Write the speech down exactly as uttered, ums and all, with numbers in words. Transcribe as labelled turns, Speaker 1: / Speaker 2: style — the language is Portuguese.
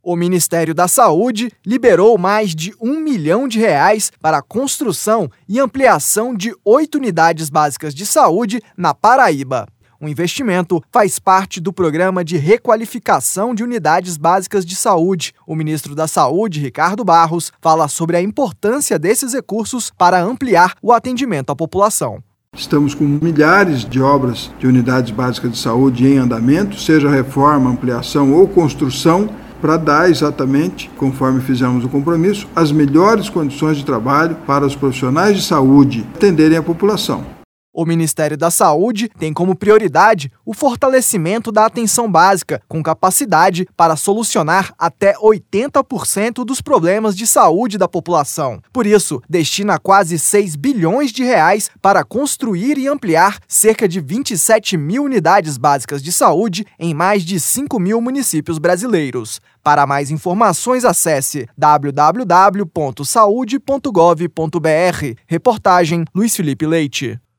Speaker 1: O Ministério da Saúde liberou mais de um milhão de reais para a construção e ampliação de oito unidades básicas de saúde na Paraíba. O investimento faz parte do programa de requalificação de unidades básicas de saúde. O ministro da Saúde, Ricardo Barros, fala sobre a importância desses recursos para ampliar o atendimento à população.
Speaker 2: Estamos com milhares de obras de unidades básicas de saúde em andamento, seja reforma, ampliação ou construção, para dar exatamente, conforme fizemos o compromisso, as melhores condições de trabalho para os profissionais de saúde atenderem a população.
Speaker 1: O Ministério da Saúde tem como prioridade o fortalecimento da atenção básica, com capacidade para solucionar até oitenta por cento dos problemas de saúde da população. Por isso, destina quase seis bilhões de reais para construir e ampliar cerca de vinte e sete mil unidades básicas de saúde em mais de cinco mil municípios brasileiros. Para mais informações, acesse w w w ponto saude ponto gov ponto b r. Reportagem Luiz Felipe Leite.